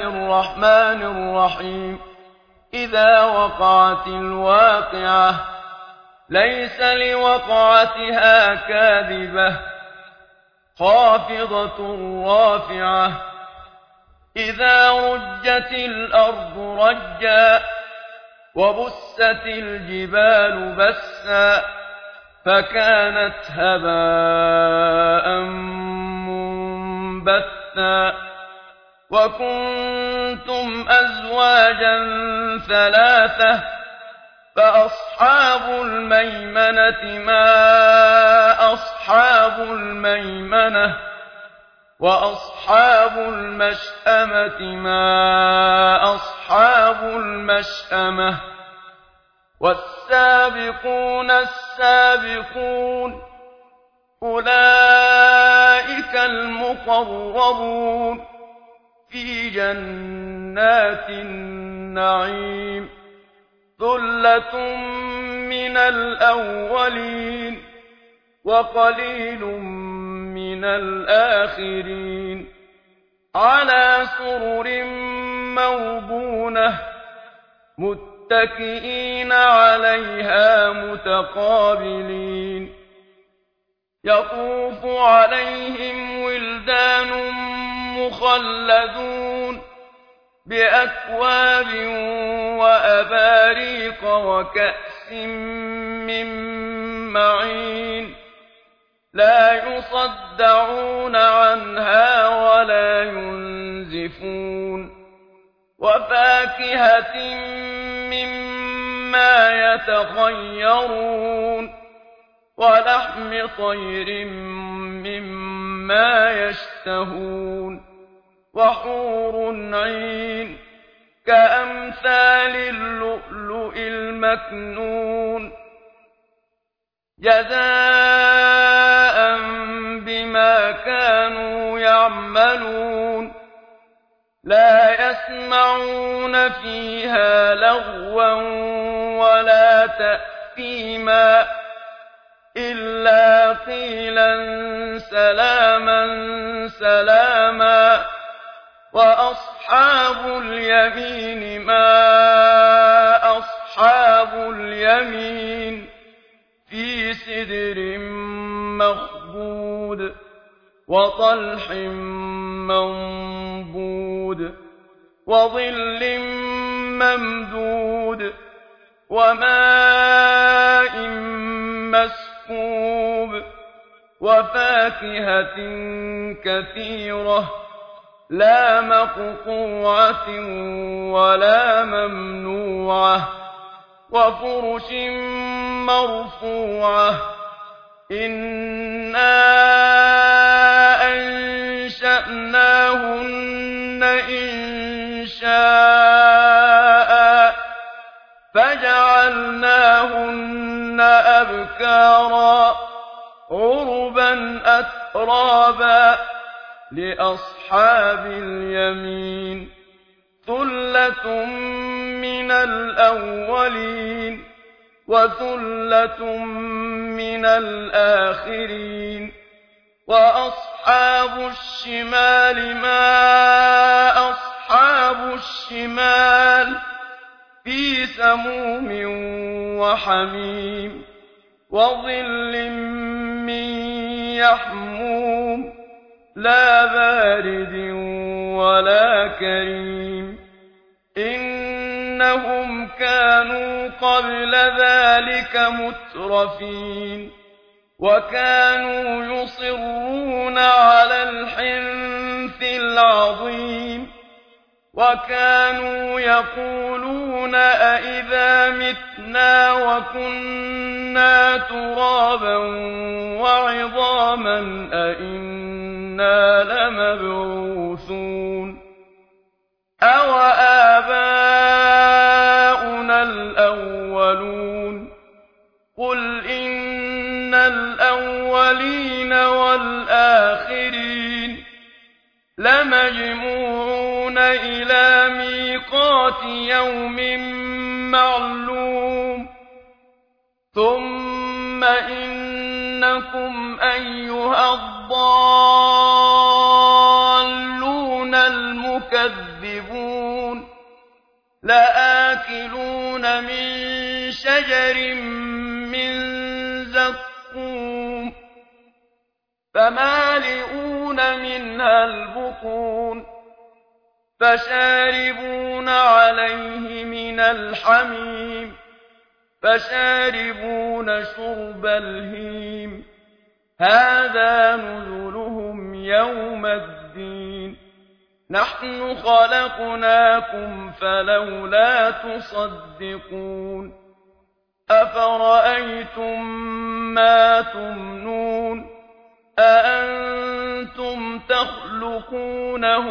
الرحمن الرحيم إذا وقعت الواقعة ليس لوقعتها كاذبة خافضة رافعة إذا رجت الأرض رجا وبست الجبال بسا فكانت هباء منبثا وكنتم أزواجا ثلاثة فأصحاب الميمنة ما أصحاب الميمنة وأصحاب المشأمة ما أصحاب المشأمة والسابقون السابقون أولئك المقربون في جنات النعيم ثلة من الأولين وقليل من الآخرين على سرر موضونة متكئين عليها متقابلين يطوف عليهم ولدان مخلدون بأكواب وأباريق وكأس من معين لا يصدعون عنها ولا ينزفون وفاكهة مما يتخيرون ولحم طير مما يشتهون وحور عين كأمثال اللؤلؤ المكنون جزاء بما كانوا يعملون لا يسمعون فيها لغوا ولا تأثيما إلا قيلا سلاما سلاما وأصحاب اليمين ما أصحاب اليمين في سدر مخضود وطلح منضود وظل ممدود وماء مسكوب وفاكهة كثيرة لا مقطوعة ولا ممنوعة وفرش مرفوعة إنا أنشأناهن إنشاء فجعلناهن أبكارا عربا أترابا لأصحاب اليمين ثلة من الأولين وثلة من الآخرين وأصحاب الشمال ما أصحاب الشمال في سموم وحميم وظل من يحموم لا بارد ولا كريم إنهم كانوا قبل ذلك مترفين وكانوا يصرون على الحنث العظيم وكانوا يقولون أئذا متنا وكنا ترابا وعظاما أئنا لمبعوثون أو آباؤنا الأولون قل إن الأولين والآخرين لمجموعون إلى ميقات يوم معلوم ثم إنكم أيها الضالون المكذبون تكذبون لآكلون من شجر من زقوم فمالئون منها البطون فشاربون عليه من الحميم فشاربون شرب الهيم هذا نزلهم يوم الدين نحن خلقناكم فلولا تصدقون أفرأيتم ما تمنون أأنتم تخلقونه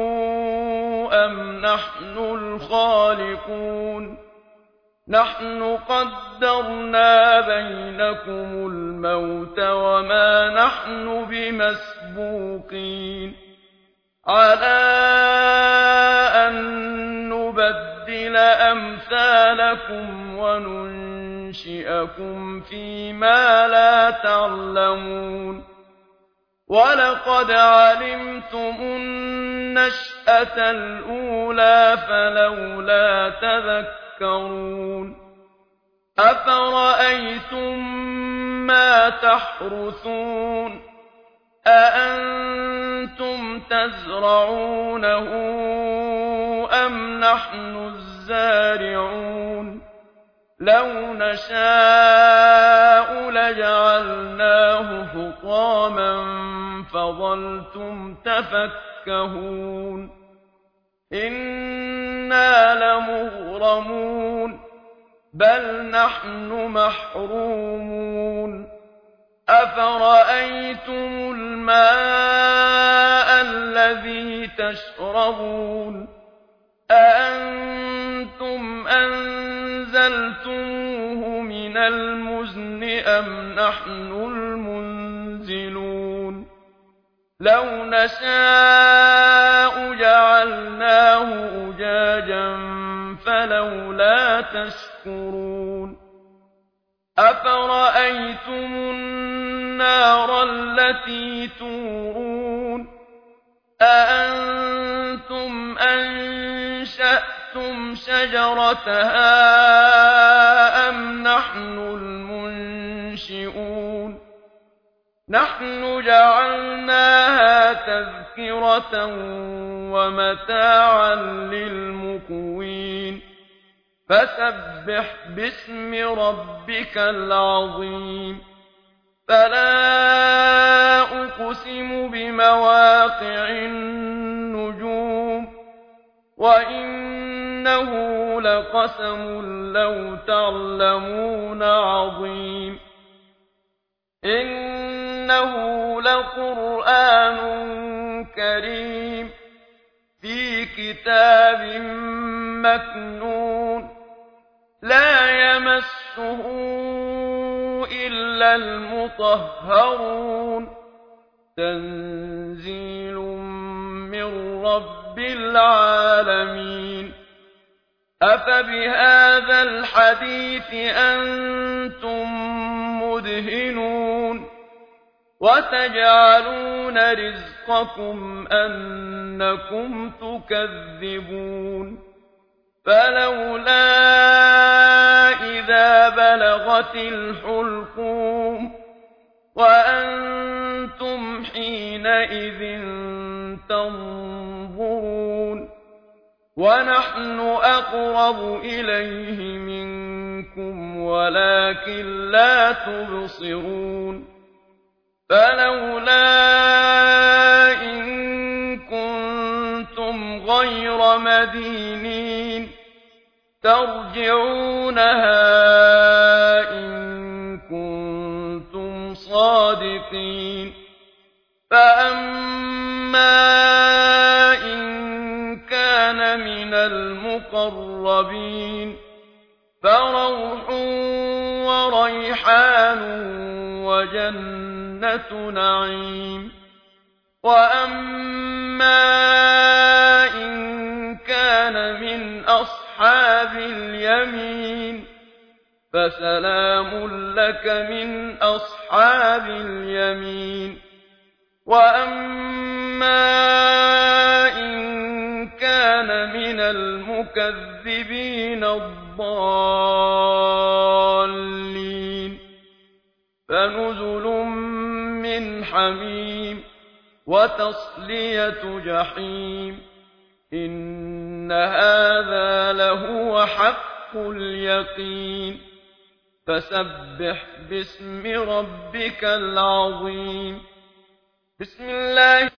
أم نحن الخالقون نحن قدرنا بينكم الموت وما نحن بمسبوقين على أن نبدل أمثالكم وننشئكم فيما لا تعلمون ولقد علمتم النشأة الأولى فلولا تذكرون أفرأيتم ما تحرثون أأنتم تزرعونه أم نحن الزارعون لو نشاء لجعلناه حطاما فظلتم تفكهون إنا لمغرمون بل نحن محرومون أفرأيتم الماء الذي تشربون أأنتم أنزلتموه من المزن أم نحن المنزلون لو نشاء جعلناه أجاجا فلولا تشكرون أفرأيتم النار التي تورون أأنتم أنشأتم شجرتها أم نحن المنشئون نحن جعلناها تذكرة ومتاعا للمقوين فسبح باسم ربك العظيم فلا أقسم بمواقع النجوم وإنه لقسم لو تعلمون عظيم إنه لقرآن كريم في كتاب مكنون لا يمسه إلا المطهرون تنزيل من رب العالمين أفبهذا الحديث أنتم مدهنون وتجعلون رزقكم أنكم تكذبون فلولا إذا بلغت الحلقوم وأنتم حينئذ تنظرون ونحن أقرب إليه منكم ولكن لا تبصرون فلولا إن كنتم غير مدينين ترجعونها إن كنتم صادقين فأما إن كان من المقربين فروح وريحان وجنة نعيم وأما إن كان من أصحاب اليمين فسلام لك من أصحاب اليمين وأما إن كان من المكذبين الضالين فنزل من حميم وتصلية جحيم إن هذا لهو حق اليقين فسبح باسم ربك العظيم بسم الله